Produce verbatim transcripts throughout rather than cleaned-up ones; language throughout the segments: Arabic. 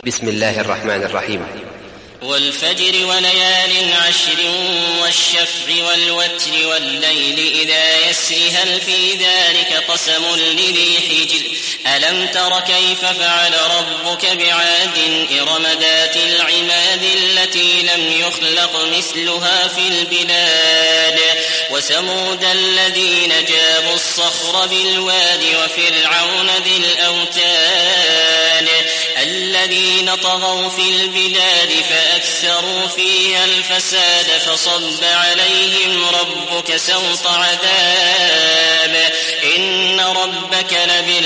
بسم الله الرحمن الرحيم. والفجر وليال عشر والشفع والوتر والليل إذا يسر هل في ذلك قسم لذي حجر ألم تر كيف فعل ربك بعاد إرم ذات العماد التي لم يخلق مثلها في البلاد وثمود الذين جابوا الصخر بالواد وفرعون ذي الأوتاد الذين طغوا في البلاد فأكثروا فيها الفساد فصب عليهم ربك سوط عذاب إن ربك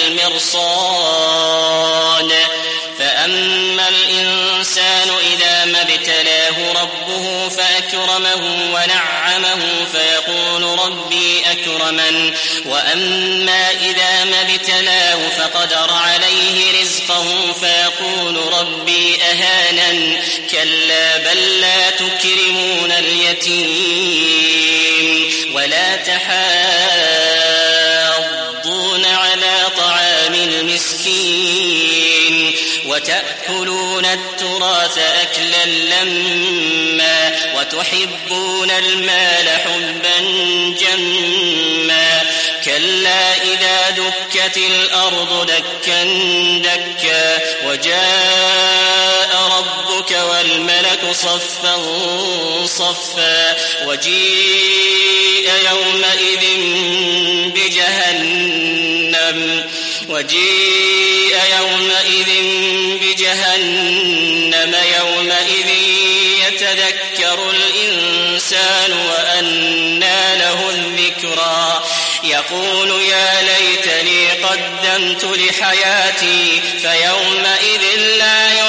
لبالمرصاد فأما الإنسان إذا ما ابتلاه ربه فأكرمه ونعمه فيقول ربي أكرمن وأما إذا ما ابتلاه فقدر عليه رزقه فيقول ربي أهانن كلا بل لا تكرمون اليتيم ولا تحاضون على طعام المسكين وتأكلون التراث أكلا لما وتحبون المال حبا جما كلا إذا دكت الأرض دكا دكا وجاء ربك والملك صفا صفا وجيء يومئذ بجهنم وجيء يومئذ بجهنم يومئذ يتذكر الإنسان وأنى له الذكرى يقول يا ليتني قدمت لحياتي فيومئذ لا